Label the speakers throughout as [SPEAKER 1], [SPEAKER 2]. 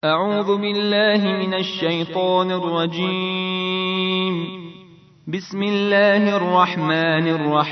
[SPEAKER 1] أعوذ بالله من الشيطان الرجيم. بسم الله الرحمن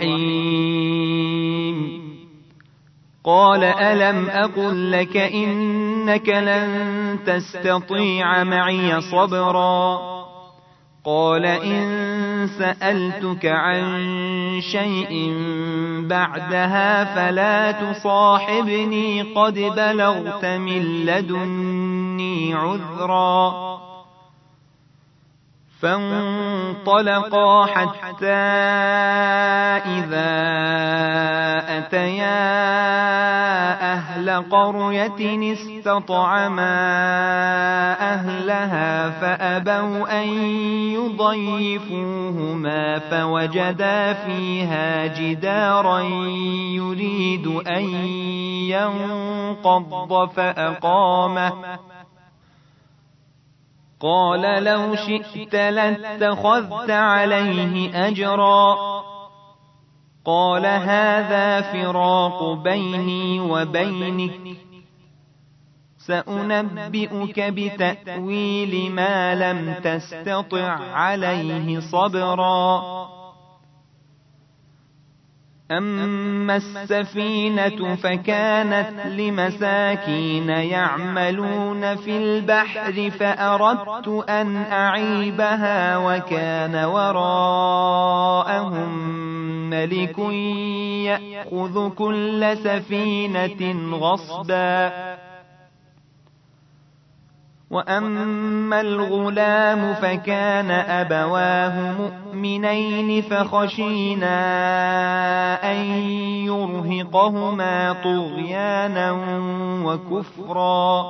[SPEAKER 1] الرحيم. قال ألم أقل لك إنك لن تستطيع معي صبرا. قال إن سألتك عن شيء بعدها فلا تصاحبني قد بلغت من لدني عذرا. فانطلقا حتى إذا أتيا أهل قرية استطعما أهلها فأبوا أن يضيفوهما فوجدا فيها جدارا يريد أن ينقض فأقامه. قال لو شئت لاتخذت عليه أجرا. قال هذا فراق بيني وبينك سأنبئك بتأويل ما لم تستطع عليه صبرا. أما السفينة فكانت لمساكين يعملون في البحر فأردت أن أعيبها وكان وراءهم ملك يأخذ كل سفينة غصبا. وأما الغلام فكان أبواه مؤمنين فخشينا أن يرهقهما طغيانا وكفرا.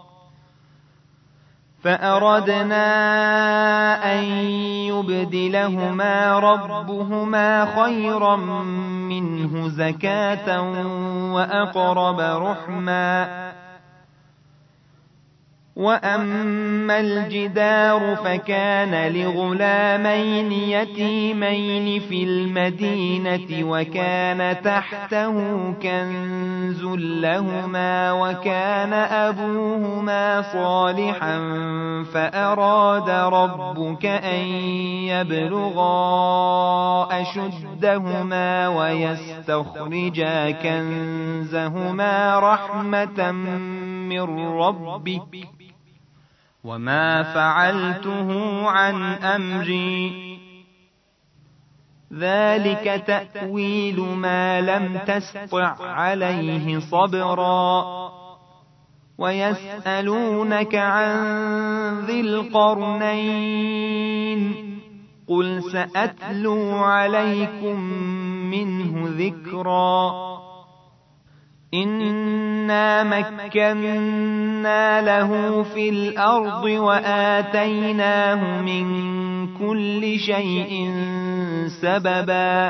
[SPEAKER 1] فأردنا أن يبدلهما ربهما خيرا منه زكاة وأقرب رحما. وأما الجدار فكان لغلامين يتيمين في المدينة وكان تحته كنز لهما وكان أبوهما صالحا فأراد ربك أن يبلغا أشدهما ويستخرجا كنزهما رحمة من ربك وما فعلته عن أمري ذلك تأويل ما لم تستطع عليه صبرا. ويسألونك عن ذي القرنين قل سأتلو عليكم منه ذكرا. إنا مكنا له في الأرض وآتيناه من كل شيء سببا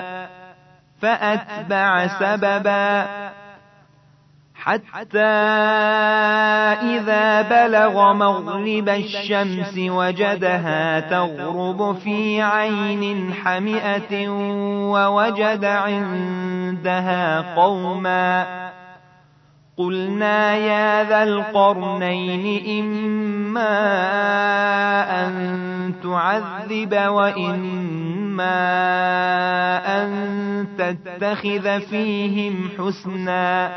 [SPEAKER 1] فأتبع سببا حتى إذا بلغ مغرب الشمس وجدها تغرب في عين حمئة ووجد عندها قوما. قلنا يا ذا القرنين إما أن تعذب وإما أن تتخذ فيهم حسنا.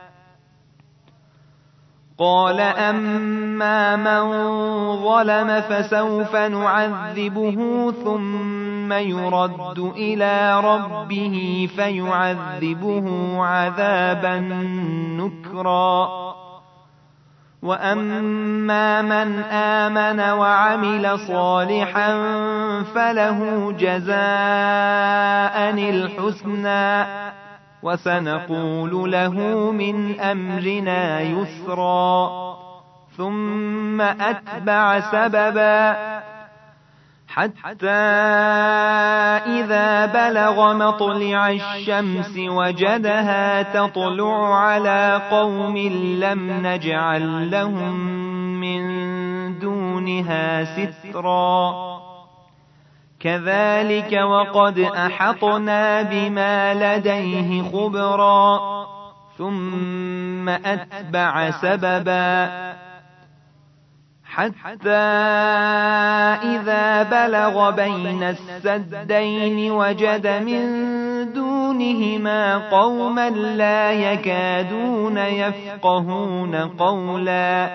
[SPEAKER 1] قال أما من ظلم فسوف نعذبه ثم يرد إلى ربه فيعذبه عذابا نكرا. وأما من آمن وعمل صالحا فله جزاء الحسنى وسنقول له من أمرنا يسرا. ثم أتبع سببا حتى إذا بلغ مطلع الشمس وجدها تطلع على قوم لم نجعل لهم من دونها سترا. كذلك وقد أحطنا بما لديه خبرا. ثم أتبع سببا حتى إذا بلغ بين السدين وجد من دونهما قوما لا يكادون يفقهون قولا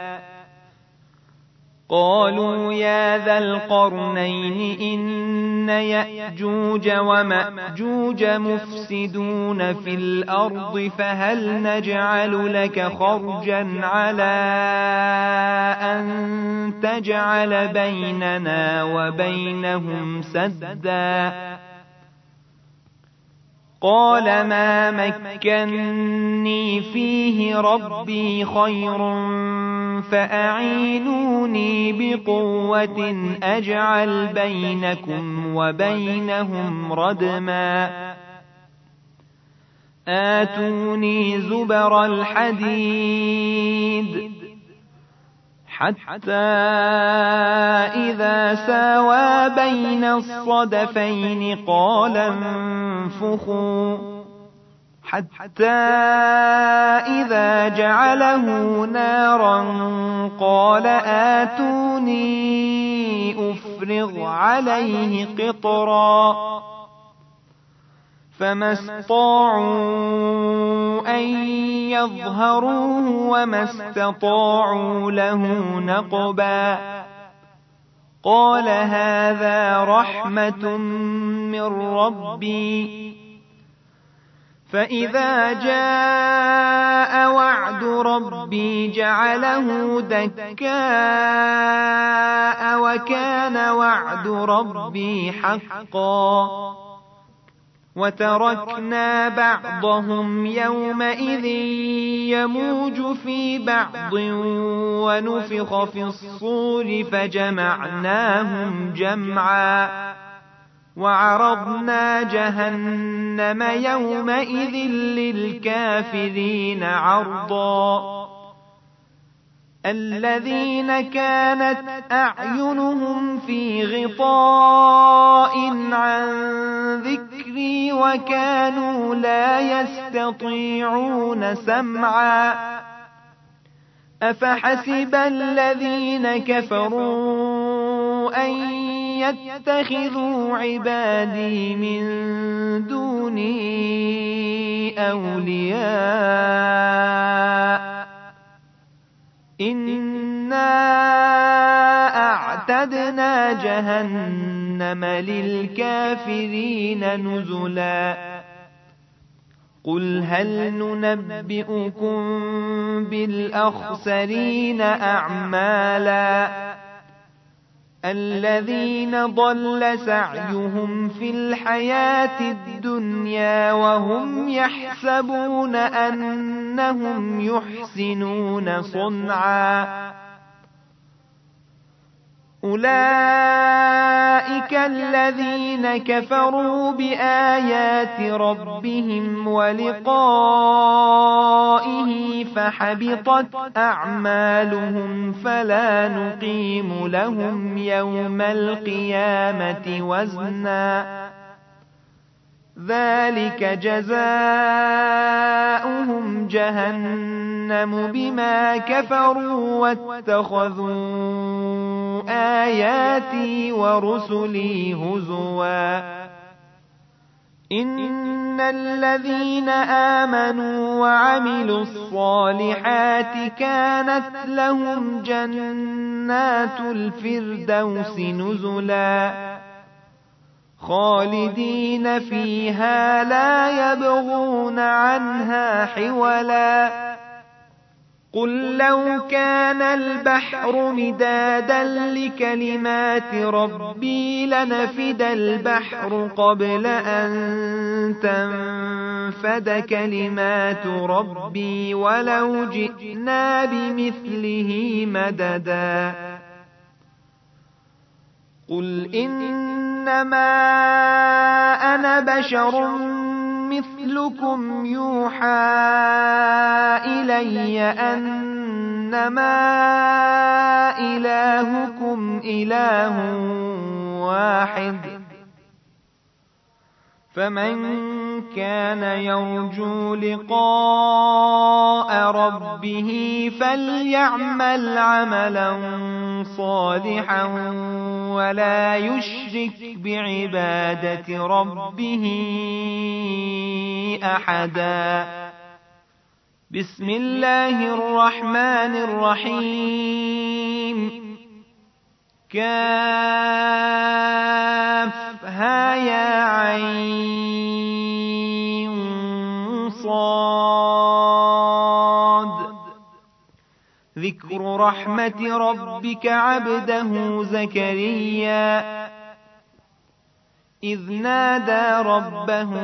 [SPEAKER 1] قالوا يا ذا القرنين إن يأجوج ومأجوج مفسدون في الأرض فهل نجعل لك خرجا على أن تجعل بيننا وبينهم سدا قال ما مكني فيه ربي خير فأعينوني بقوة أجعل بينكم وبينهم ردما آتوني زبر الحديد حتى إذا ساوى بين الصدفين قال انفخوا حتى إذا جعله نارا قال آتوني أفرغ عليه قطرا فما استطاعوا أن يظهروه وما استطاعوا له نقبا قال هذا رحمة من ربي فإذا جاء وعد ربي جعله دكاء وكان وعد ربي حقا وتركنا بعضهم يومئذ يموج في بعض ونفخ في الصور فجمعناهم جمعا وعرضنا جهنم يومئذ للكافرين عرضا الذين كانت أعينهم في غطاء عن ذكري وكانوا لا يستطيعون سمعا أفحسب الذين كفروا أن يتخذوا عبادي من دوني أولياء إنا أعتدنا جهنم للكافرين نزلا قل هل ننبئكم بالأخسرين أعمالا الذين ضل سعيهم في الحياة الدنيا وهم يحسبون أنهم يحسنون صنعا أولئك الذين كفروا بآيات ربهم ولقائه فحبطت أعمالهم فلا نقيم لهم يوم القيامة وزنا ذلك جزاؤهم جهنم بما كفروا واتخذوا آياتي ورسلي هزوا إن الذين آمنوا وعملوا الصالحات كانت لهم جنات الفردوس نزلا خالدين فيها لا يبغون عنها حولا قل لو كان البحر مدادا لكلمات ربي لنفد البحر قبل أن تنفد كلمات ربي ولو جئنا بمثله مددا قل إنما أنا بشر مثلكم يوحى إلي أنما إلهكم إله واحد فمن كان يرجو لقاء ربه فليعمل عملا صالحا ولا يشرك بعبادة ربه أحدا. بسم الله الرحمن الرحيم. كافها يا عين صاد. ذكر رحمة ربك عبده زكريا إذ نادى ربه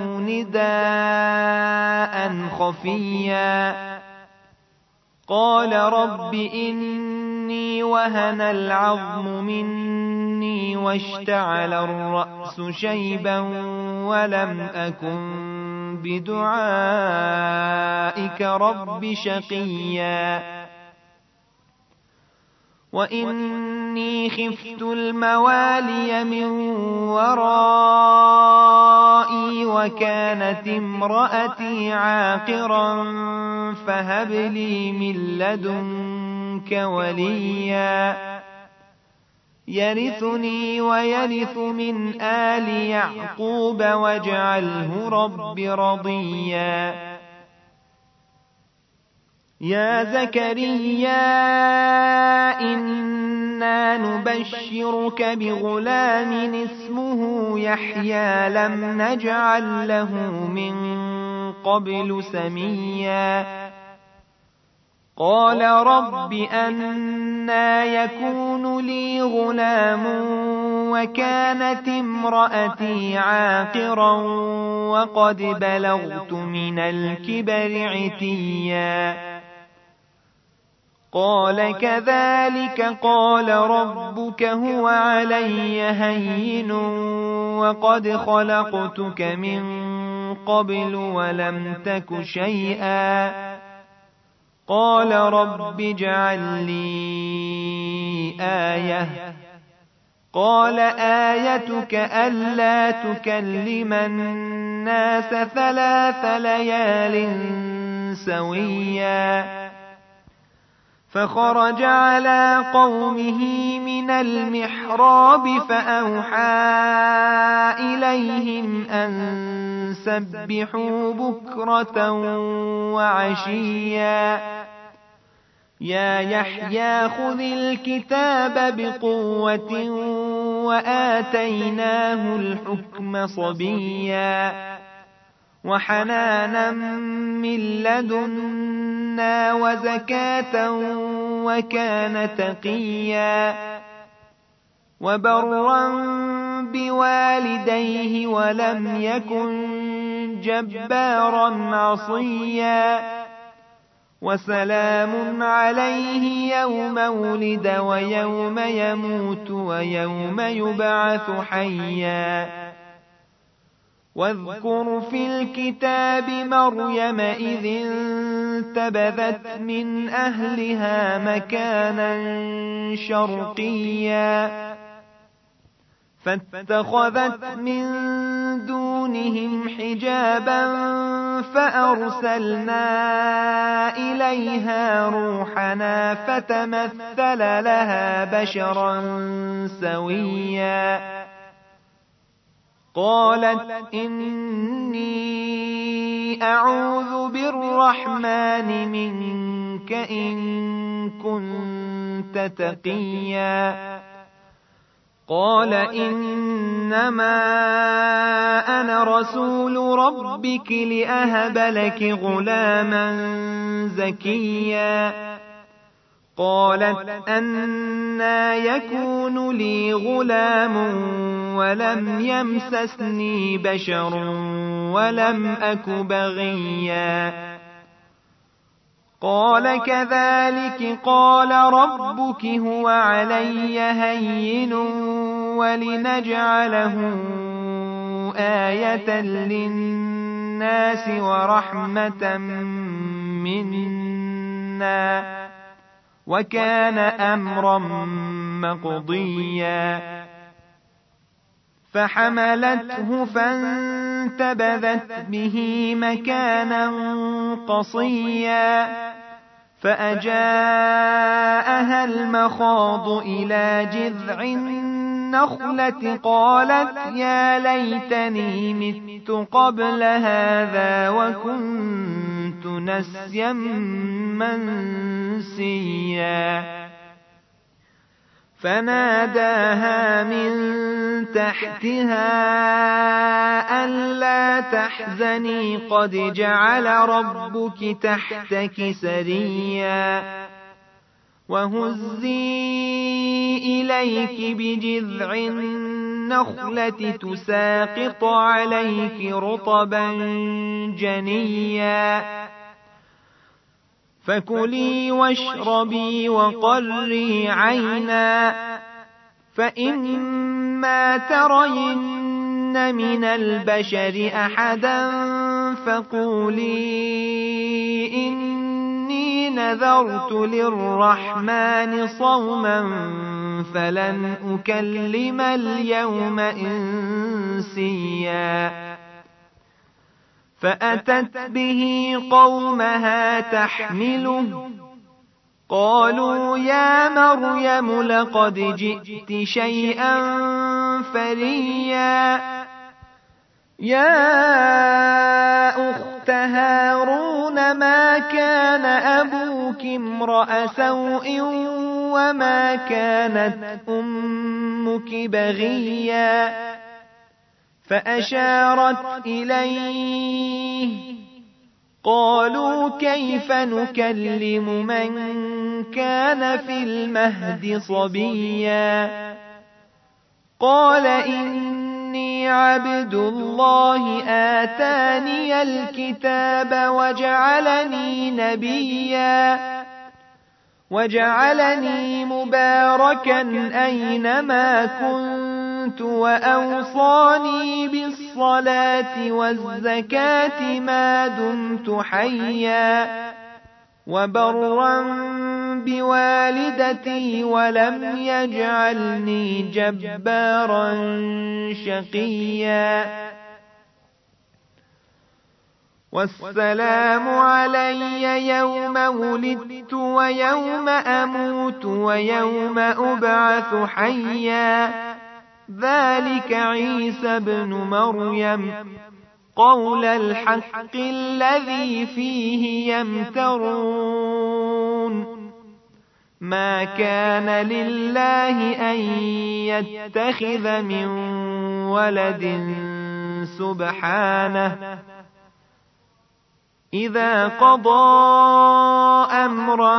[SPEAKER 1] نداء خفيا قال رب إني وهن العظم مني واشتعل الرأس شيبا ولم أكن بدعائك رب شقيا وإني خفت الموالي من ورائي وكانت امرأتي عاقرا فهب لي من لدنك وليا يرثني ويرث من آل يعقوب واجعله رب رضيا. يا زكريا إنا نبشرك بغلام اسمه يحيى لم نجعل له من قبل سميا قال رب أنى يكون لي غلام وكانت امرأتي عاقرا وقد بلغت من الكبر عتيا قال كذلك قال ربك هو علي هين وقد خلقتك من قبل ولم تك شيئا قال رب اجعل لي آية قال آيتك ألا تكلم الناس 3 ليال سويا فخرج على قومه من المحراب فأوحى إليهم أن سبحوا بكرة وعشيا يا يحيى خذ الكتاب بقوة وآتيناه الحكم صبيا وحنانا من لدنا وزكاة وكان تقيا وبرا بوالديه ولم يكن جبارا عصيا وسلام عليه يوم ولد ويوم يموت ويوم يبعث حيا واذكر في الكتاب مريم إذ انتبذت من أهلها مكانا شرقيا فاتخذت من دونهم حجابا فأرسلنا إليها روحنا فتمثل لها بشرا سويا قالت إني أعوذ بالرحمن منك إن كنت تقيا قال إنما أنا رسول ربك لأهب لك غلاما زكيا قالت أنى يكون لي غلام ولم يمسسني بشر ولم أك بغيا قال كذلك قال ربك هو علي هين ولنجعله آية للناس ورحمة منا وكان أمرا مقضيا فحملته فانتبذت به مكانا قصيا فأجاءها المخاض إلى جذع النخلة قالت يا ليتني مت قبل هذا وكنت نسيا منسيا فناداها من تحتها ألا تحزني قد جعل ربك تحتك سريا وهزي إليك بجذع النخلة تساقط عليك رطبا جنيا فكلي واشربي وقري عينا فإما ترين من البشر أحدا فقولي إني نذرت للرحمن صوما فلن أكلم اليوم إنسيا فأتت به قومها تحمله قالوا يا مريم لقد جئت شيئا فريا يا أخت هارون ما كان أبوك امرأ سوء وما كانت أمك بغيا فأشارت إليه قالوا كيف نكلم من كان في المهد صبيا قال إني عبد الله آتاني الكتاب وجعلني نبيا وجعلني مباركا أينما كنت وأوصاني بالصلاة والزكاة ما دمت حيا وبرا بوالدتي ولم يجعلني جبارا شقيا والسلام علي يوم ولدت ويوم أموت ويوم أبعث حيا ذلك عيسى بن مريم قول الحق الذي فيه يمترون ما كان لله أن يتخذ من ولد سبحانه إذا قضى أمرا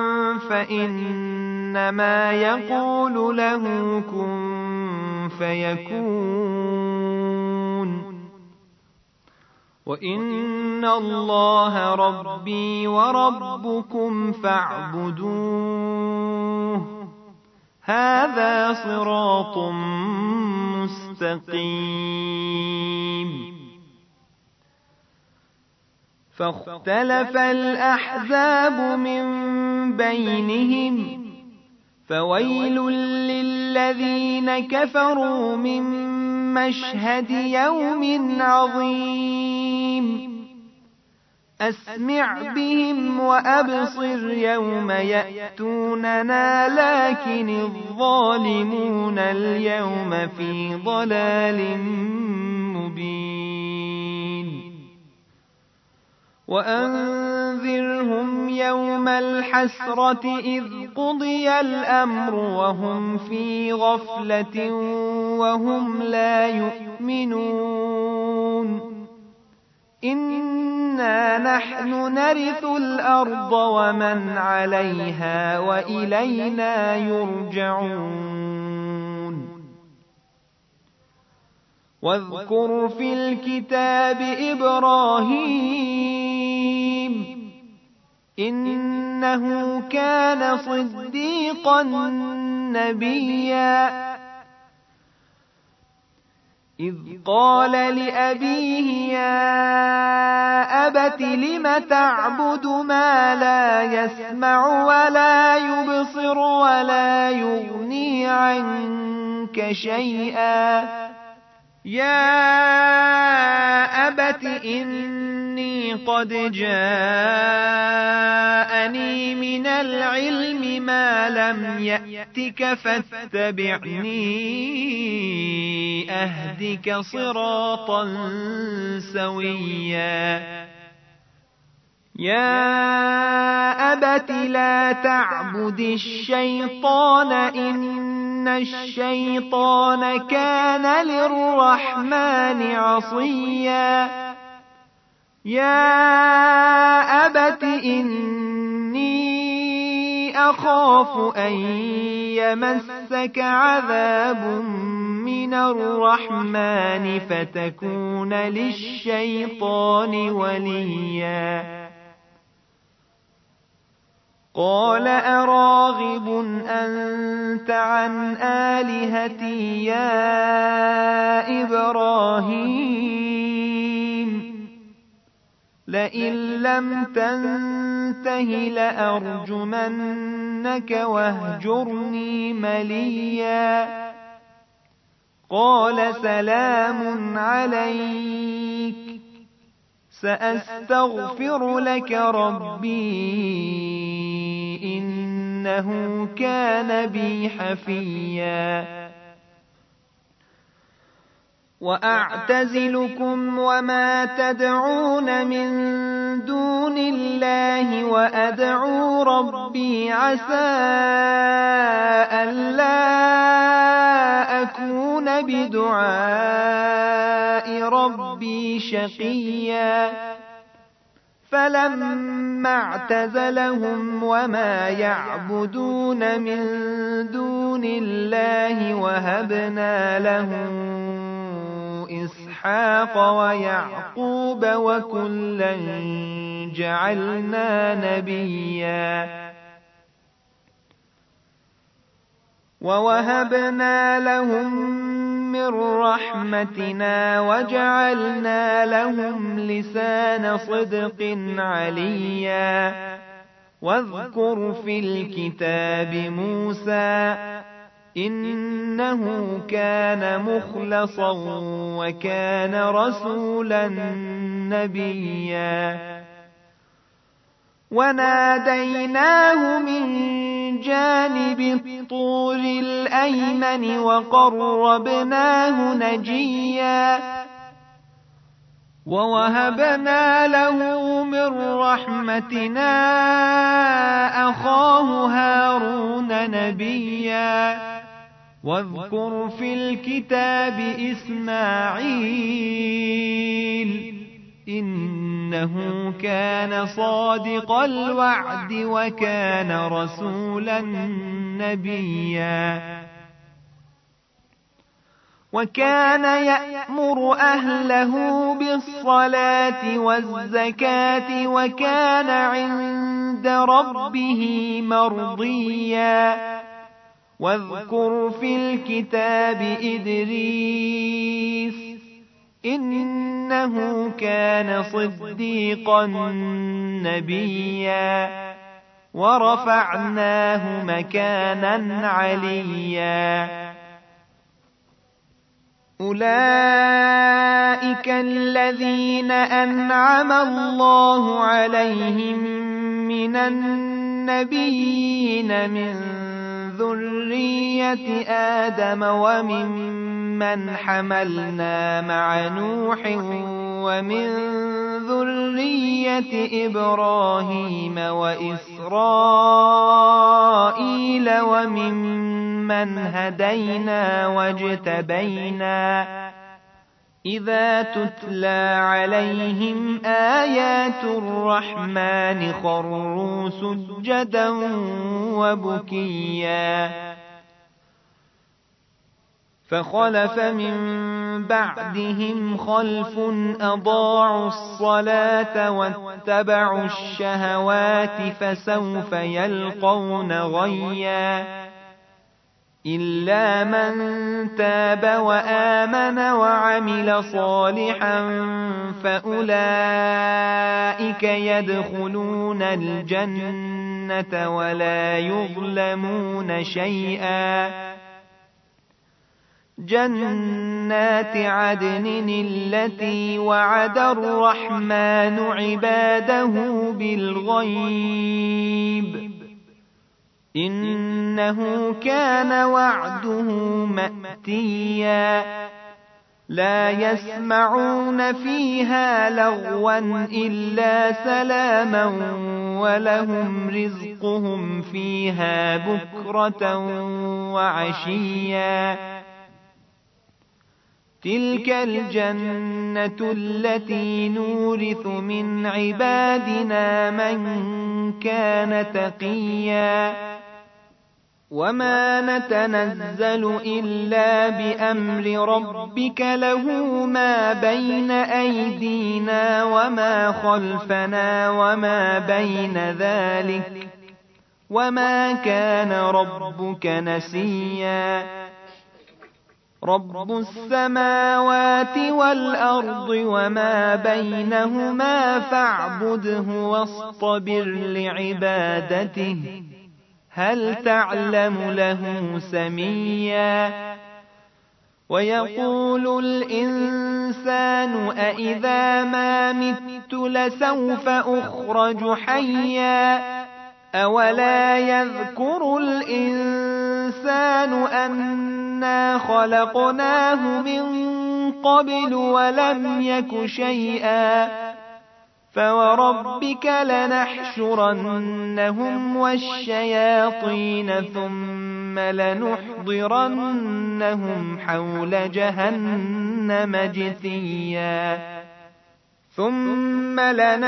[SPEAKER 1] فإنما يقول له كن فيكون وإن الله ربي وربكم فاعبدوه هذا صراط مستقيم فاختلف الأحزاب من بينهم فويل للذين كفروا من مشهد يوم عظيم أسمع بهم وأبصر يوم يأتوننا لكن الظالمون اليوم في ضلال مبين وأنذرهم يوم الحسرة إذ قضي الأمر وهم في غفلة وهم لا يؤمنون إنا نحن نرث الأرض ومن عليها وإلينا يرجعون واذكر في الكتاب إبراهيم إنه كان صديقا نبيا إذ قال لأبيه يا أبت لم تعبد ما لا يسمع ولا يبصر ولا يغني عنك شيئا يا أبت إني قد جاءني من العلم ما لم يأتك فاتبعني أهدك صراطا سويا يا أبت لا تعبد الشيطان إن الشيطان كان للرحمن عصيا يا أبت إني أخاف أن يمسك عذاب من الرحمن فتكون للشيطان وليا قال أراغب أنت عن آلهتي يا إبراهيم لئن لم تنته لأرجمنك واهجرني مليا قال سلام عليك سأستغفر لك ربي إنه كان بي حفيا وأعتزلكم وما تدعون من دون الله وأدعو ربي عسى ألا أكون بدعاء ربي شقيا فلما اعتزلهم وما يعبدون من دون الله وهبنا له إسحاق ويعقوب وكلا جعلنا نبيا ووهبنا لهم من رحمتنا وجعلنا لهم لسان صدق عليا واذكر في الكتاب موسى إنه كان مخلصا وكان رسولا نبيا وناديناه من جانب الطور الأيمن وقربناه نجيا ووهبنا له من رحمتنا أخاه هارون نبيا واذكر في الكتاب إسماعيل إنه كان صادق الوعد وكان رسولا نبيا وكان يأمر أهله بالصلاة والزكاة وكان عند ربه مرضيا واذكر في الكتاب إدريس إنه كان صديقا نبيا ورفعناه مكانا عليا أولئك الذين أنعم الله عليهم من النبيين من ذرية آدم وممن حملنا مع نوح ومن ذرية إبراهيم وإسرائيل وممن هدينا واجتبينا إذا تتلى عليهم آيات الرحمن خروا سجدا وبكيا فخلف من بعدهم خلف أضاعوا الصلاة واتبعوا الشهوات فسوف يلقون غيا إلا من تاب وآمن وعمل صالحا فأولئك يدخلون الجنة ولا يظلمون شيئا جنات عدن التي وعد الرحمن عباده بالغيب إنه كان وعده مأتيا لا يسمعون فيها لغوا إلا سلاما ولهم رزقهم فيها بكرة وعشيا تلك الجنة التي نورث من عبادنا من كان تقيا وما نتنزل إلا بأمر ربك له ما بين أيدينا وما خلفنا وما بين ذلك وما كان ربك نسيا رب السماوات والأرض وما بينهما فاعبده واصطبر لعبادته هل تعلم له سميا ويقول الإنسان أإذا ما مت لسوف أخرج حيا أولا يذكر الإنسان أنا خلقناه من قبل ولم يك شيئا فوربك لنحشرنهم والشياطين ثم لنحضرنهم حول جهنم جثيا ثم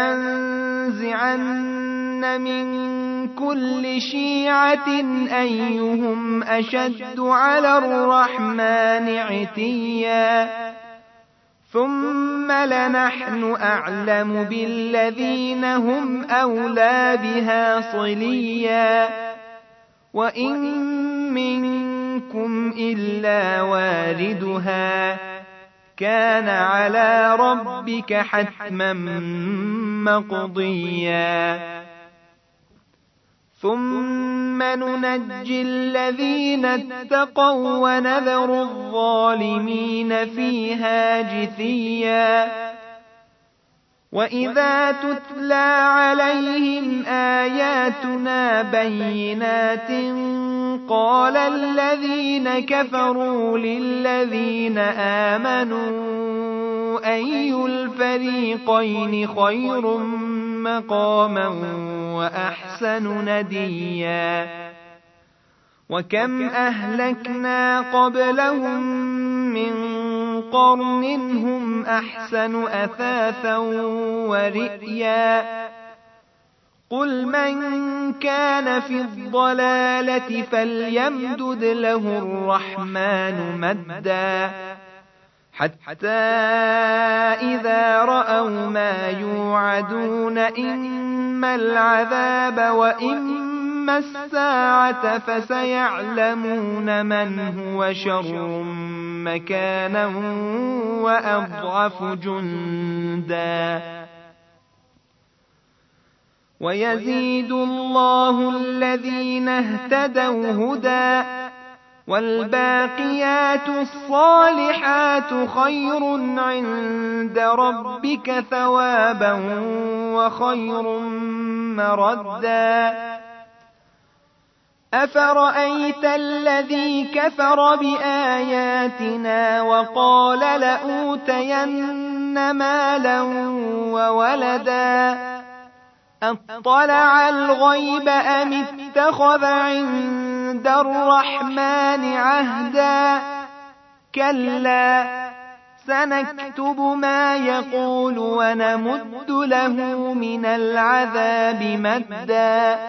[SPEAKER 1] لننزعن من كل شيعة أيهم أشد على الرحمن عتيا ثم لنحن أعلم بالذين هم أولى بها صليا وإن منكم إلا واردها كان على ربك حتما مقضيا ثم ننجي الذين اتقوا ونذر الظالمين فيها جثيا وإذا تتلى عليهم آياتنا بينات قال الذين كفروا للذين آمنوا أي الفريقين خير مقاما وأحسن نديا وكم أهلكنا قبلهم من قرن هم أحسن أثاثا ورئيا قل من كان في الضلالة فليمدد له الرحمن مدا حتى إذا رأوا ما يوعدون إما العذاب وإما الساعة فسيعلمون من هو شر مكانا وأضعف جندا ويزيد الله الذين اهتدوا هدى والباقيات الصالحات خير عند ربك ثوابا وخير مردا أفرأيت الذي كفر بآياتنا وقال لأوتين مالا وولدا أطلع الغيب أم اتخذ عند الرحمن عهدا كلا سنكتب ما يقول ونمد له من العذاب مدا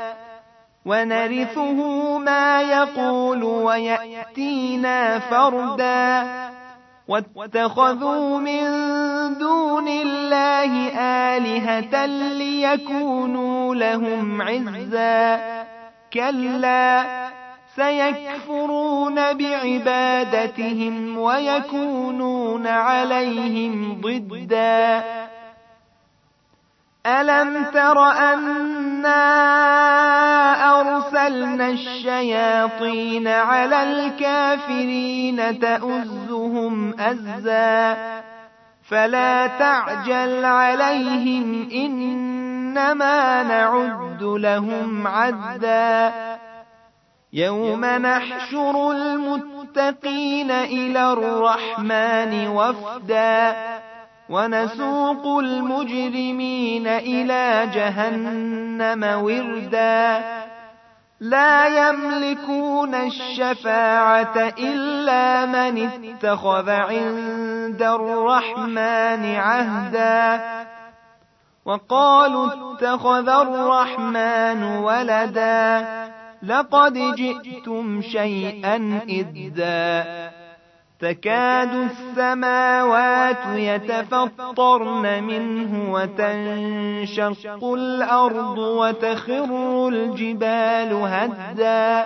[SPEAKER 1] ونرثه ما يقول ويأتينا فردا واتخذوا من دون الله آلهة ليكونوا لهم عزا كلا سيكفرون بعبادتهم ويكونون عليهم ضدا ألم تر أنا أرسلنا الشياطين على الكافرين تؤزهم أزا فلا تعجل عليهم إنما نعد لهم عدا يوم نحشر المتقين إلى الرحمن وفدا ونسوق المجرمين إلى جهنم وردا لا يملكون الشفاعة إلا من اتخذ عند الرحمن عهدا وقالوا اتخذ الرحمن ولدا لقد جئتم شيئا إدا تكاد السماوات يتفطرن منه وتنشق الأرض وتخر الجبال هدا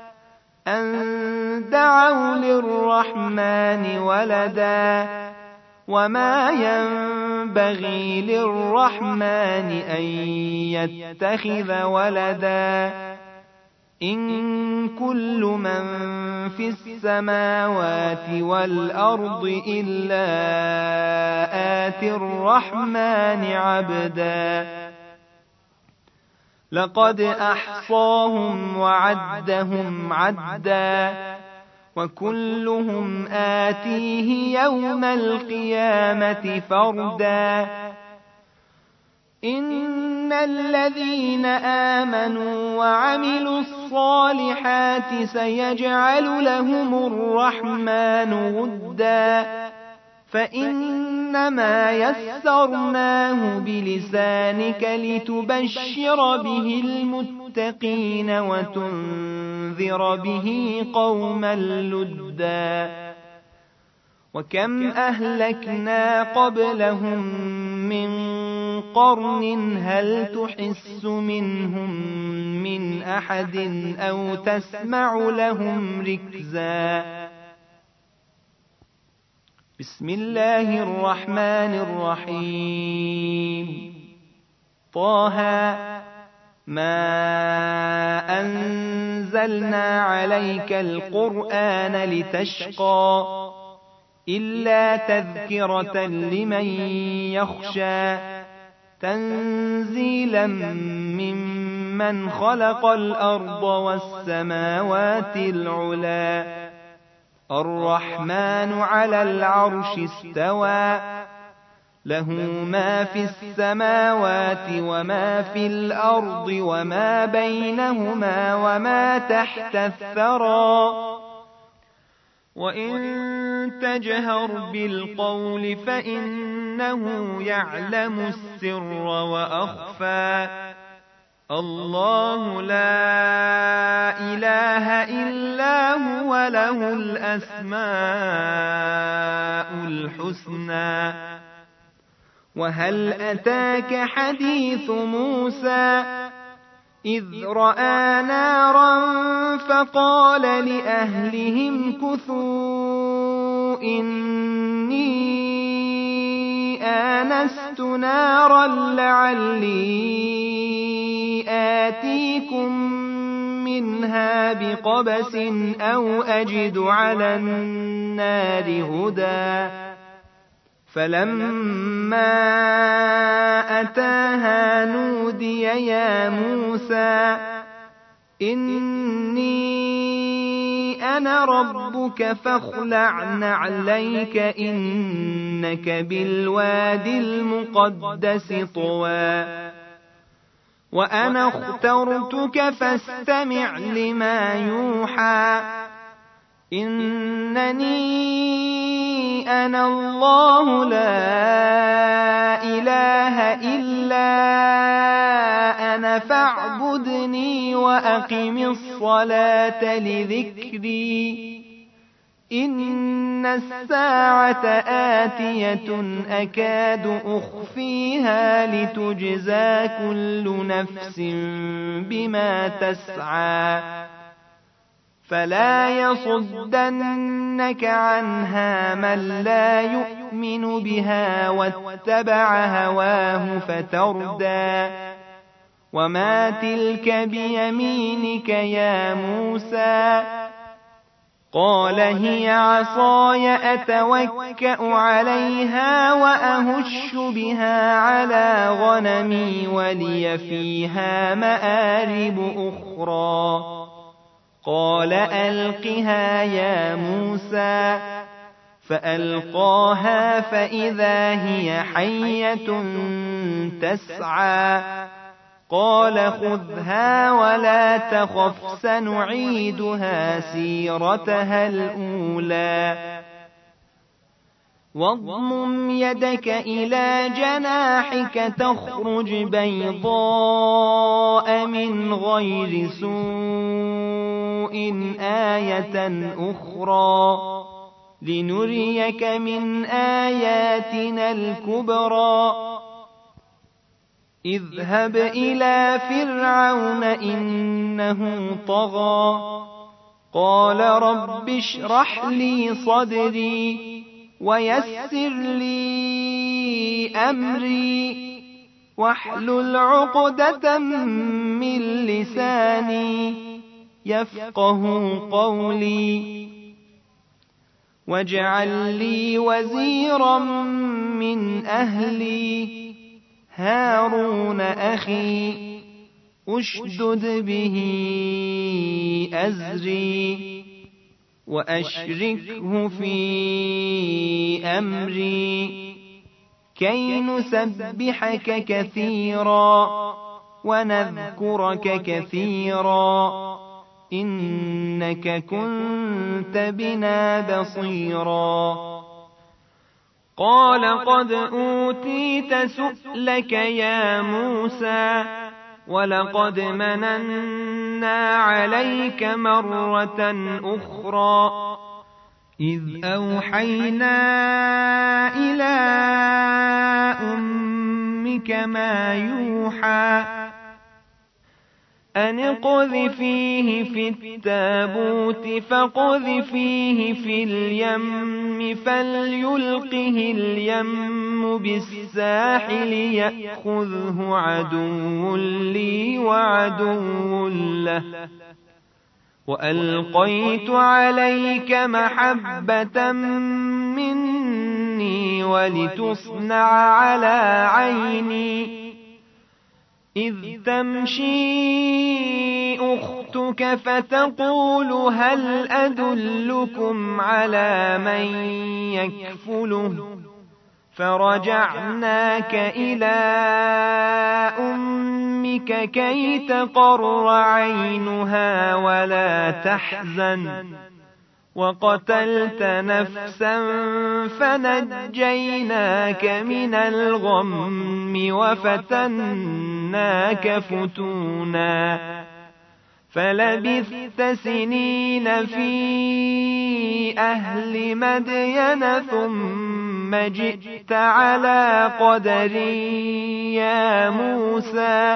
[SPEAKER 1] أن دعوا للرحمن ولدا وما ينبغي للرحمن أن يتخذ ولدا إن كل من في السماوات والأرض إلا آتي الرحمن عبدا لقد أحصاهم وعدهم عدا وكلهم آتيه يوم القيامة فردا إن الذين آمنوا وعملوا الصالحات سيجعل لهم الرحمن ودا فإنما يسرناه بلسانك لتبشر به المتقين وتنذر به قوما لدا وكم أهلكنا قبلهم من قرن هل تحس منهم من أحد أو تسمع لهم ركزا بسم الله الرحمن الرحيم طه ما أنزلنا عليك القرآن لتشقى إلا تذكرة لمن يخشى تنزيلا ممن خلق الأرض والسماوات العلا الرحمن على العرش استوى له ما في السماوات وما في الأرض وما بينهما وما تحت الثرى وإن تجهر بالقول فإنه يعلم السر وأخفى الله لا إله إلا هو له الأسماء الحسنى وهل أتاك حديث موسى إذ رأى نارا فقال لأهلهم كثوا إني آنست نارا لعلي آتيكم منها بقبس أو أجد على النار هدى فلما أتاها نودي يا موسى إني أنا ربك فاخلع نعليك إنك بالوادي المقدس طوى وأنا اخترتك فاستمع لما يوحى إنني أنا الله لا إله إلا أنا فاعبدني وأقم الصلاة لذكري إن الساعة آتية أكاد أخفيها لتجزى كل نفس بما تسعى فلا يصدنك عنها من لا يؤمن بها واتبع هواه فتردى وما تلك بيمينك يا موسى قال هي عصاي أتوكأ عليها وأهش بها على غنمي ولي فيها مآرب أخرى قال ألقها يا موسى فألقاها فإذا هي حية تسعى قال خذها ولا تخف سنعيدها سيرتها الأولى واضمم يدك إلى جناحك تخرج بيضاء من غير سوء آية أخرى لنريك من آياتنا الكبرى اذهب إلى فرعون إنه طغى قال رب اشرح لي صدري ويسر لي أمري واحلل عقدة من لساني يفقه قولي واجعل لي وزيرا من أهلي هارون أخي أشدد به أزري وأشركه في أمري كي نسبحك كثيرا ونذكرك كثيرا إنك كنت بنا بصيرا قال قد أوتيت سؤلك يا موسى ولقد مننا عليك مرة أخرى إذ أوحينا إلى أمك ما يوحى أن اقذفيه في التابوت فاقذفيه في اليم فليلقه اليم بالساحل يأخذه عدو لي وعدو له وألقيت عليك محبة مني ولتصنع على عيني إذ تمشي أختك فتقول هل أدلكم على من يكفله فرجعناك إلى أمك كي تقر عينها ولا تحزن وقتلت نفسا فنجيناك من الغم وفتناك فتونا فلبثت سنين في أهل مدين ثم جئت على قدري يا موسى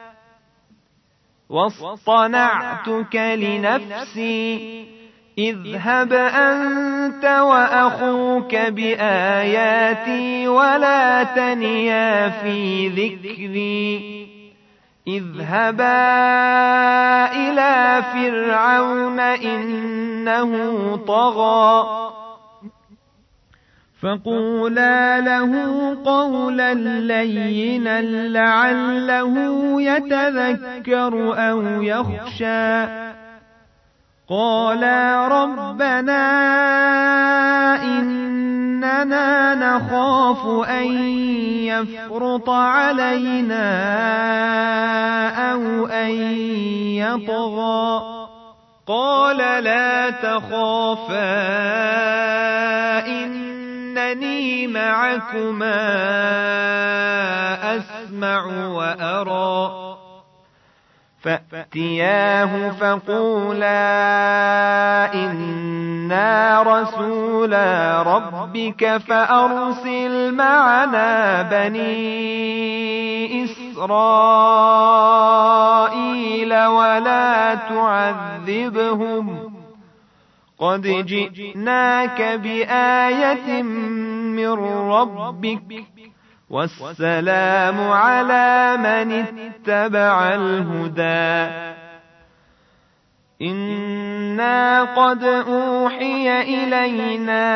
[SPEAKER 1] واصطنعتك لنفسي اذهب أنت وأخوك بآياتي ولا تنيا في ذكري اذهبا إلى فرعون إنه طغى فقولا له قولا لينا لعله يتذكر أو يخشى قالا ربنا إننا نخاف أن يفرط علينا أو أن يطغى قال لا تخافا إنني معكما أسمع وأرى فأتياه فقولا إنا رسولا ربك فأرسل معنا بني إسرائيل ولا تعذبهم قد جئناك بآية من ربك والسلام على من اتبع الهدى إنا قد أوحي إلينا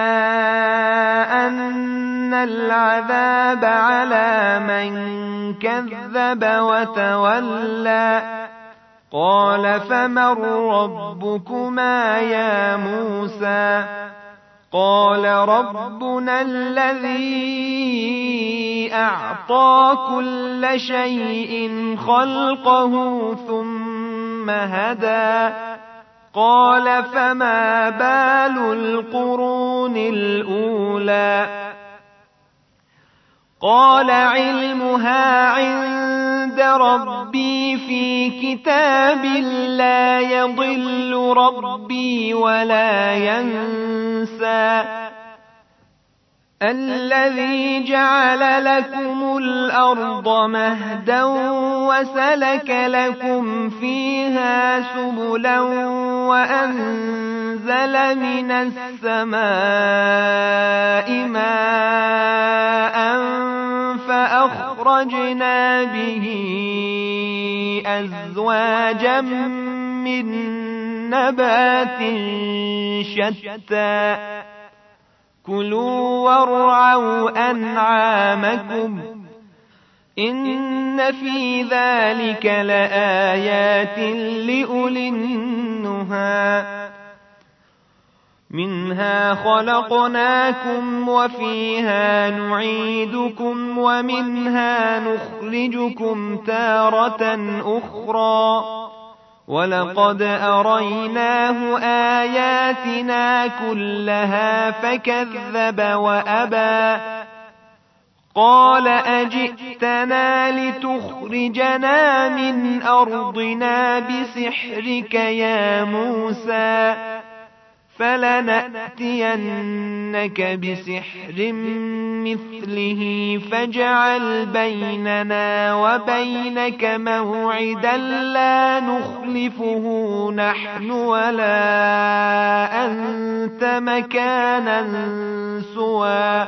[SPEAKER 1] أن العذاب على من كذب وتولى قال فمن ربكما يا موسى قال ربنا الذي أعطى كل شيء خلقه ثم هدى قال فما بال القرون الأولى قال علمها عند ربي في كتاب لا يضل ربي ولا ينسى الذي جعل لكم الأرض مهدا وسلك لكم فيها سبلا وأنزل من السماء ماء فأخرجنا به أزواجا من نبات شتى كلوا وارعوا أنعامكم إن في ذلك لآيات لأولي النهى منها خلقناكم وفيها نعيدكم ومنها نخرجكم تارة أخرى ولقد أريناه آياتنا كلها فكذب وأبى قال أجئتنا لتخرجنا من أرضنا بسحرك يا موسى فلنأتينك بسحر مثله فاجعل بيننا وبينك موعدا لا نخلفه نحن ولا أنت مكانا سوى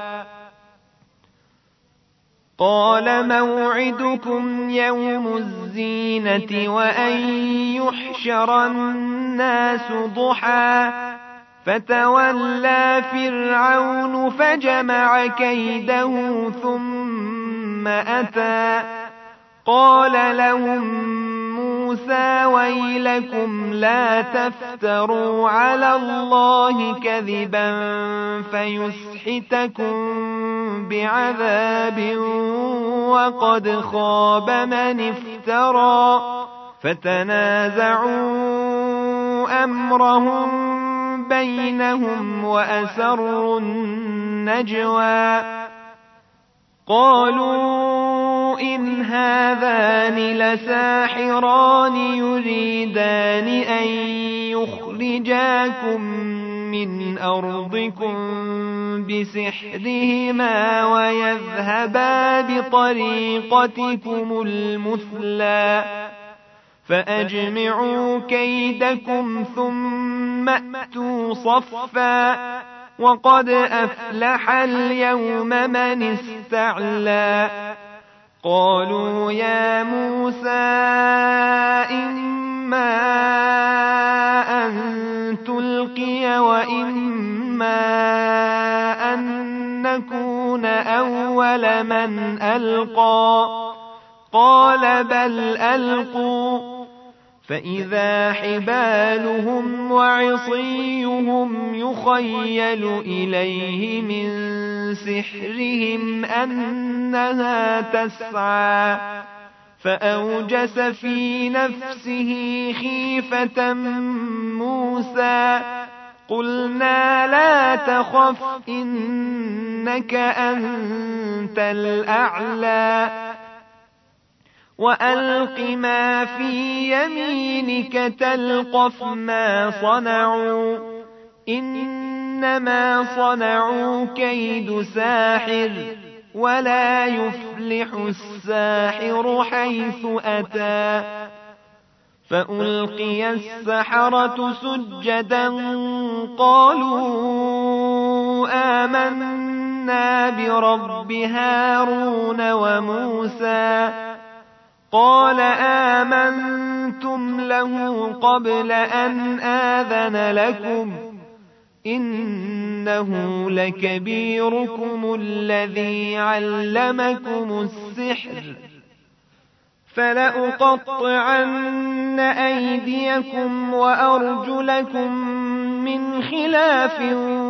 [SPEAKER 1] قال موعدكم يوم الزينة وأن يحشر الناس ضحى فتولى فرعون فجمع كيده ثم أتى قال لهم موسى ويلكم لا تفتروا على الله كذبا فيسحتكم بعذاب وقد خاب من افترى فتنازعوا أمرهم بينهم وأسروا النجوى قالوا إن هذان لساحران يريدان أن يخرجاكم من أرضكم بسحرهما ويذهبا بطريقتكم المثلى فأجمعوا كيدكم ثم أتوا صفا وقد أفلح اليوم من استعلى قالوا يا موسى إما أن تلقي وإما أن نكون أول من ألقى قال بل ألقوا فإذا حبالهم وعصيهم يخيل إليه من سحرهم أنها تسعى فأوجس في نفسه خيفة موسى قلنا لا تخف إنك أنت الأعلى وألق ما في يمينك تلقف ما صنعوا إنما صنعوا كيد ساحر ولا يفلح الساحر حيث أتى فألقي السحرة سجدا قالوا آمنا برب هارون وموسى قال آمنتم له قبل أن آذن لكم إنه لكبيركم الذي علمكم السحر فلأقطعن أيديكم وأرجلكم من خلاف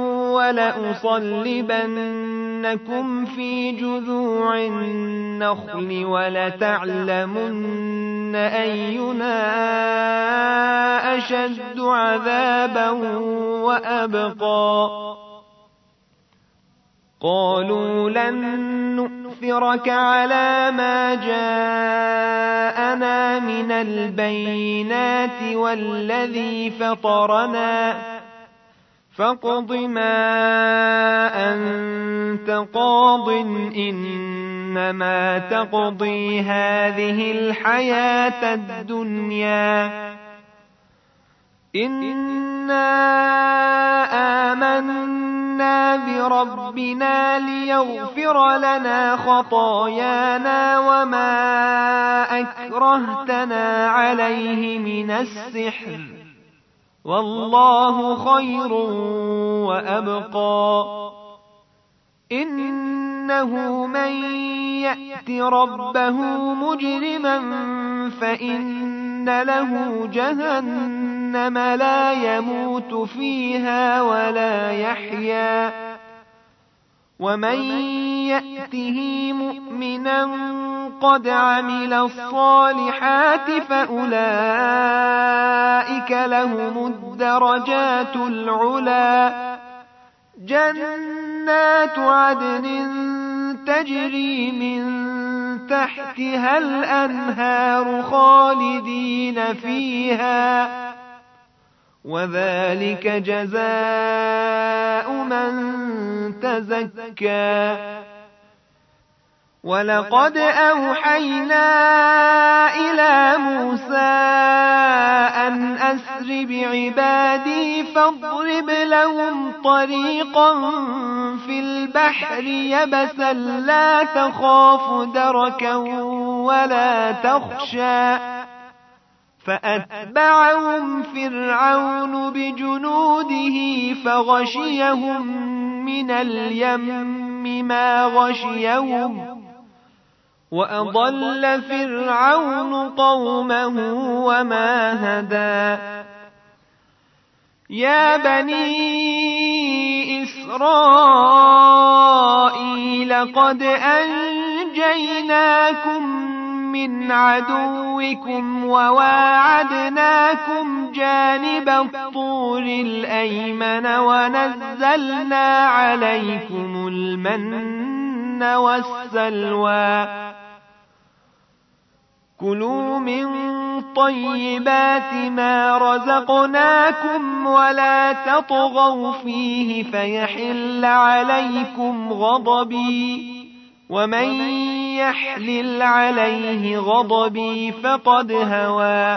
[SPEAKER 1] ولأصلبنكم في جذوع النخل ولتعلمن أينا أشد عذابا وأبقى قالوا لن نؤثرك على ما جاءنا من البينات والذي فطرنا فاقض ما أنت قاض إنما تقضي هذه الحياة الدنيا إنا آمنا بربنا ليغفر لنا خطايانا وما أكرهتنا عليه من السحر والله خير وأبقى إنه من يأت ربه مجرما فإن له جهنم لا يموت فيها ولا يحيا ومن يأته مؤمنا قد عمل الصالحات فأولئك لهم الدرجات العلا جنات عدن تجري من تحتها الأنهار خالدين فيها وذلك جزاء من تزكى ولقد أوحينا إلى موسى أن أسر بعبادي فاضرب لهم طريقا في البحر يبسا لا تخاف دركا ولا تخشى فأتبعهم فرعون بجنوده فغشيهم من اليم ما غشيهم وأضل فرعون قومه وما هدى يا بني إسرائيل قد أنجيناكم من عدوكم وواعدناكم جانب الطور الأيمن ونزلنا عليكم المن والسلوى كلوا من طيبات ما رزقناكم ولا تطغوا فيه فيحل عليكم غضبي ومن يحلل عليه غضبي فقد هوى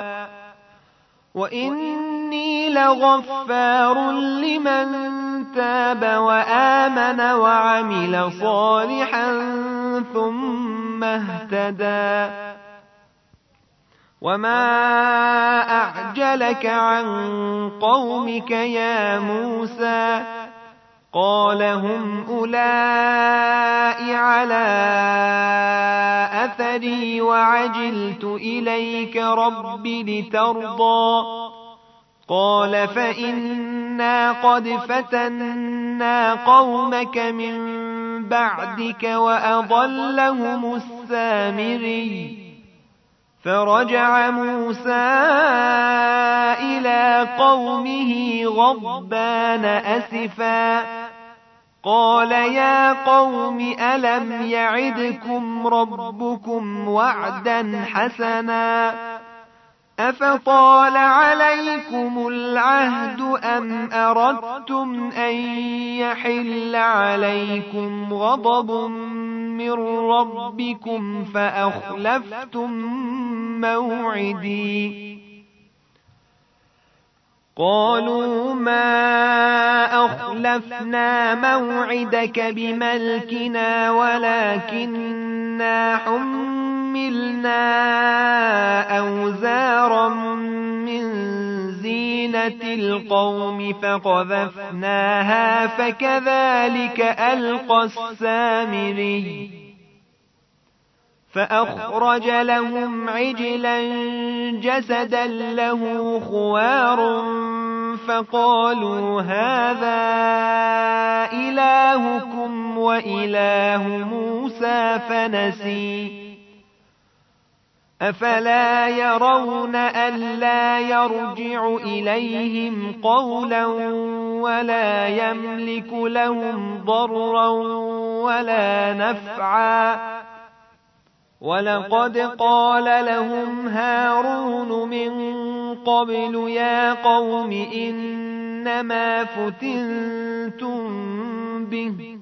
[SPEAKER 1] وإني لغفار لمن تاب وآمن وعمل صالحا ثم اهتدى وما أعجلك عن قومك يا موسى قال هم أولئك على أثري وعجلت إليك رب لترضى قال فإنا قد فتنا قومك من بعدك وأضلهم السامري فرجع موسى إلى قومه غضبان أسفا قال يا قوم ألم يعدكم ربكم وعدا حسنا أفطال عليكم العهد أم أردتم أن يحل عليكم غضب من ربكم فأخلفتم موعدي قالوا ما أخلفنا موعدك بملكنا ولكننا حملنا أوزارا من زينة القوم فقذفناها فكذلك ألقى السامري فأخرج لهم عجلا جسدا له خوار فقالوا هذا إلهكم وإله موسى فنسي أفلا يرون ألا يرجع إليهم قولا ولا يملك لهم ضرا ولا نفعا ولقد قال لهم هارون من قبل يا قوم إنما فتنتم به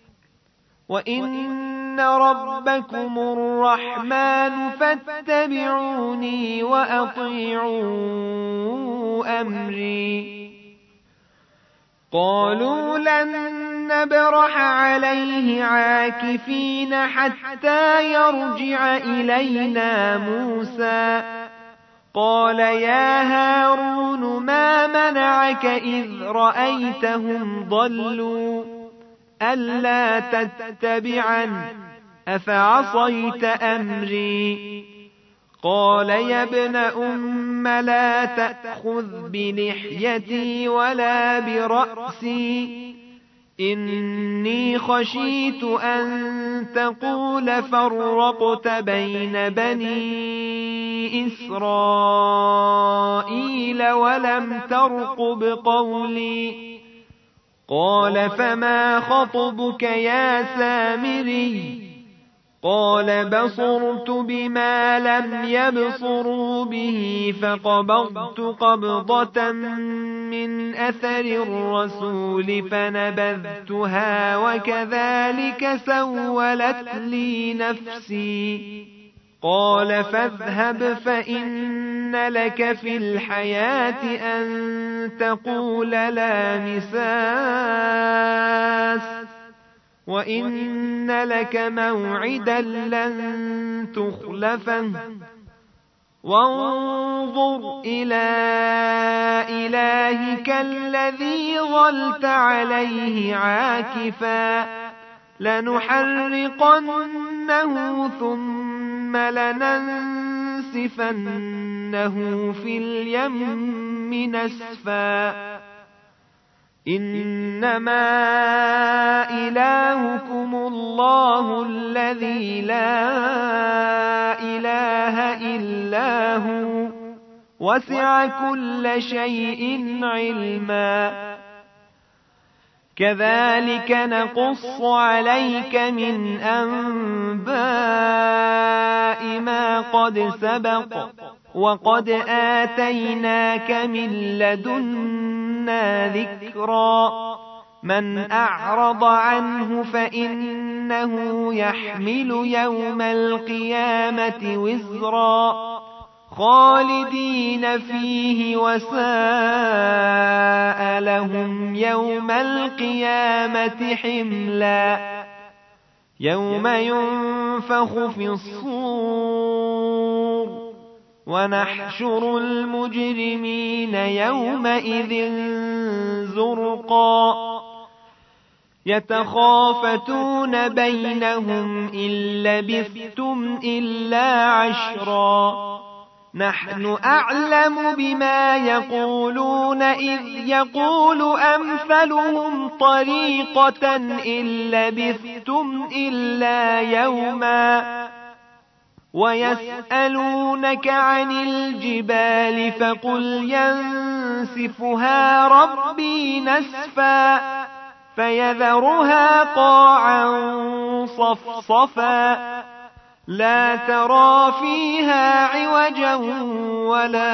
[SPEAKER 1] وإن ربكم الرحمن فاتبعوني وأطيعوا أمري قالوا لن نبرح عليه عاكفين حتى يرجع إلينا موسى قال يا هارون ما منعك إذ رأيتهم ضلوا ألا تتبعن أفعصيت أمري قال يا ابن أم لا تأخذ بلحيتي ولا برأسي إني خشيت أن تقول فرقت بين بني إسرائيل ولم ترقب قولي قال فما خطبك يا سامري قال بصرت بما لم يبصروا به فقبضت قبضة من أثر الرسول فنبذتها وكذلك سولت لي نفسي قال فاذهب فإن لك في الحياة أن تقول لا مساس وإن لك موعدا لن تخلفه وانظر إلى إلهك الذي ظلت عليه عاكفا لنحرقنه ثم لننسفنه في اليم نسفا إنما إلهكم الله الذي لا إله إلا هو وسع كل شيء علما كذلك نقص عليك من أنباء ما قد سبق وقد آتيناك من لدنا ذكرا من أعرض عنه فإنه يحمل يوم القيامة وزرا خالدين فيه وساء لهم يوم القيامة حملا يوم ينفخ في الصور ونحشر المجرمين يومئذ زرقا يتخافتون بينهم إن لبثتم إلا عشرا نحن أعلم بما يقولون إذ يقول أمثلهم طريقة إن لبثتم إلا يوما ويسألونك عن الجبال فقل ينسفها ربي نسفا فيذرها قاعا صفصفا لا ترى فيها عوجا ولا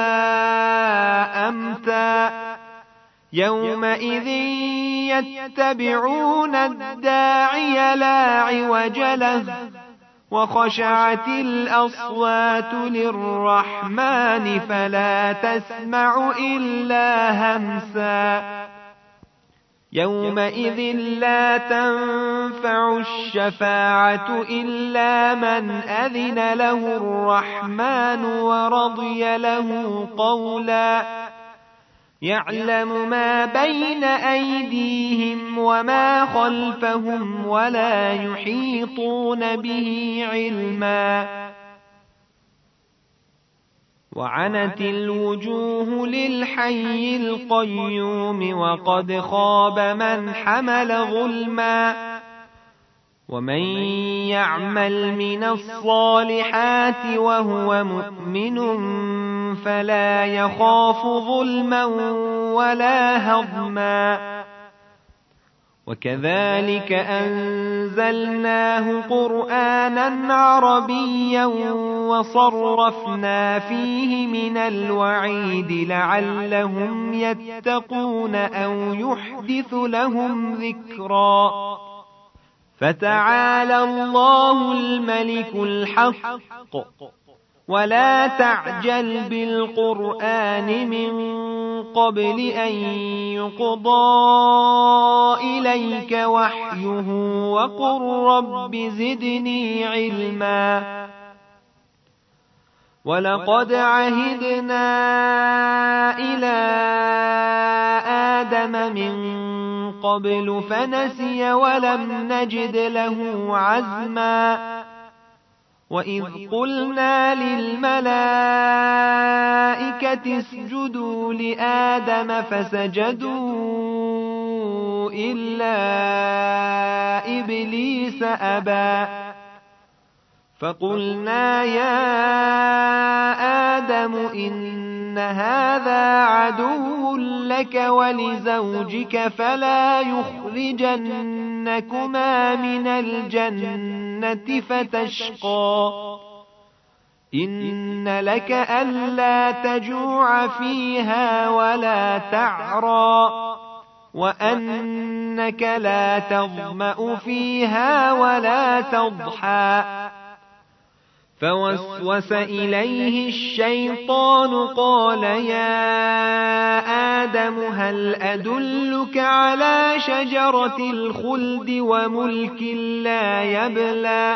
[SPEAKER 1] أمتا يومئذ يتبعون الداعي لا عوج له وخشعت الأصوات للرحمن فلا تسمع إلا همسا يومئذ لا تنفع الشفاعة إلا من أذن له الرحمن ورضي له قولا يعلم ما بين أيديهم وما خلفهم ولا يحيطون به علما وعنت الوجوه للحي القيوم وقد خاب من حمل ظلما ومن يعمل من الصالحات وهو مؤمن فلا يخاف ظلما ولا هضما وكذلك أنزلناه قرآنا عربيا وصرفنا فيه من الوعيد لعلهم يتقون أو يحدث لهم ذكرا فتعالى الله الملك الحق ولا تعجل بالقرآن من قبل أن يقضى إليك وحيه وقل رب زدني علما ولقد عهدنا إلى آدم من قبل فنسي ولم نجد له عزما وإذ قلنا للملائكة اسجدوا لآدم فسجدوا إلا إبليس أبى فقلنا يا آدم إن هذا عدو لك ولزوجك فلا يخرجنكما من الجنة فتشقى إن لك ألا تجوع فيها ولا تعرى وأنك لا تظمأ فيها ولا تضحى فوسوس إليه الشيطان قال يا آدم هل أدلك على شجرة الخلد وملك لا يبلى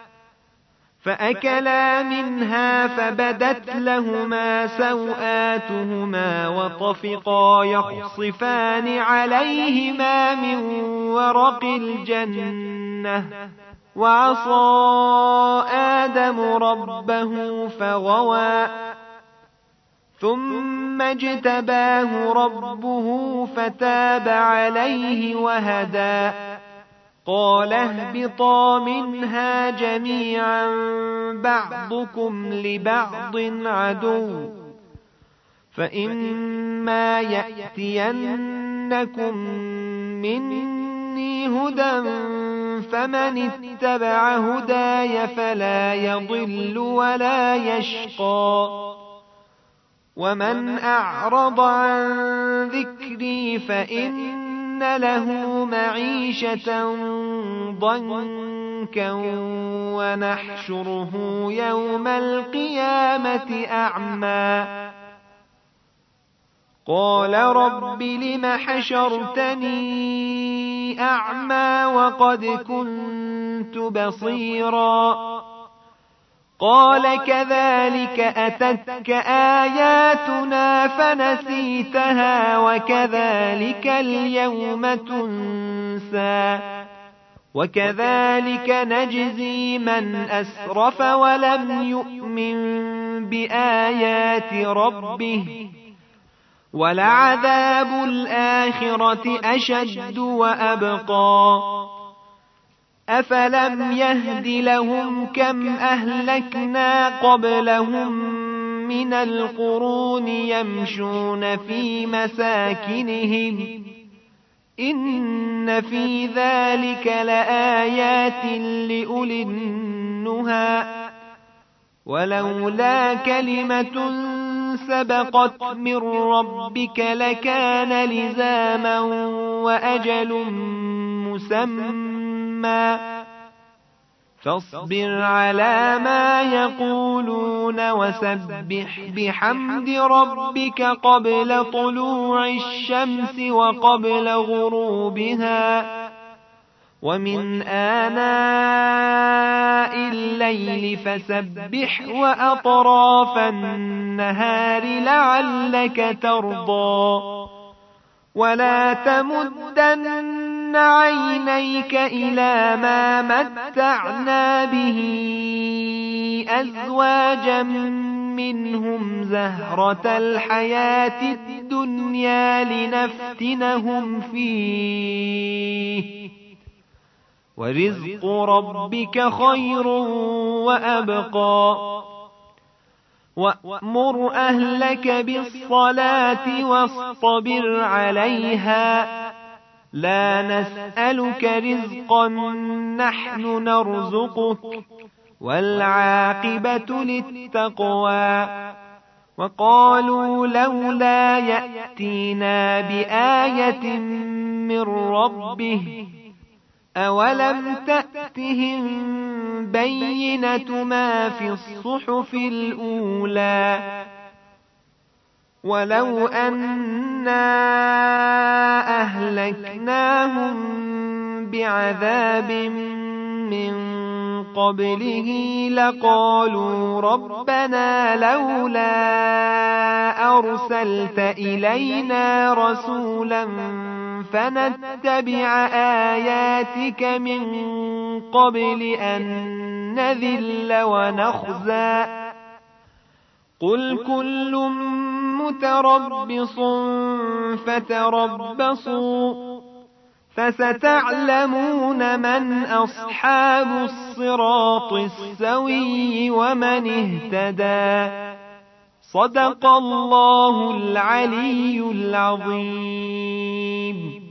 [SPEAKER 1] فأكلا منها فبدت لهما سوآتهما وطفقا يخصفان عليهما من ورق الجنة وعصى آدم ربه فغوى ثم اجتباه ربه فتاب عليه وهدى قال اهبطا منها جميعا بعضكم لبعض عدو فإما يأتينكم مني هدى فمن اتبع هداي فلا يضل ولا يشقى ومن أعرض عن ذكري فإن له معيشة ضنكا ونحشره يوم القيامة أعمى قال رب لم حشرتني أعمى وقد كنت بصيرا قال كذلك أتتك آياتنا فنسيتها وكذلك اليوم تنسى وكذلك نجزي من أسرف ولم يؤمن بآيات ربه ولعذاب الآخرة أشد وأبقى أفلم يهد لهم كم أهلكنا قبلهم من القرون يمشون في مساكنهم إن في ذلك لآيات لأولي النهى ولولا كلمة سبقت من ربك لكان لزاما وأجل مسمى فاصبر على ما يقولون وسبح بحمد ربك قبل طلوع الشمس وقبل غروبها ومن آناء الليل فسبح وأطراف النهار لعلك ترضى ولا تمدن عينيك إلى ما متعنا به أزواجا منهم زهرة الحياة الدنيا لنفتنهم فيه ورزق ربك خير وأبقى وأمر أهلك بالصلاة واصطبر عليها لا نسألك رزقا نحن نرزقك والعاقبة للتقوى وقالوا لولا يأتينا بآية من ربه أولم تأتهم بينة ما في الصحف الأولى ولو أنا أهلكناهم بعذاب من قبله لقالوا ربنا لولا أرسلت إلينا رسولا فنتبع آياتك من قبل أن نذل ونخزى قل كل متربص فتربصوا فستعلمون من أصحاب الصراط السوي ومن اهتدى صدق الله العلي العظيم.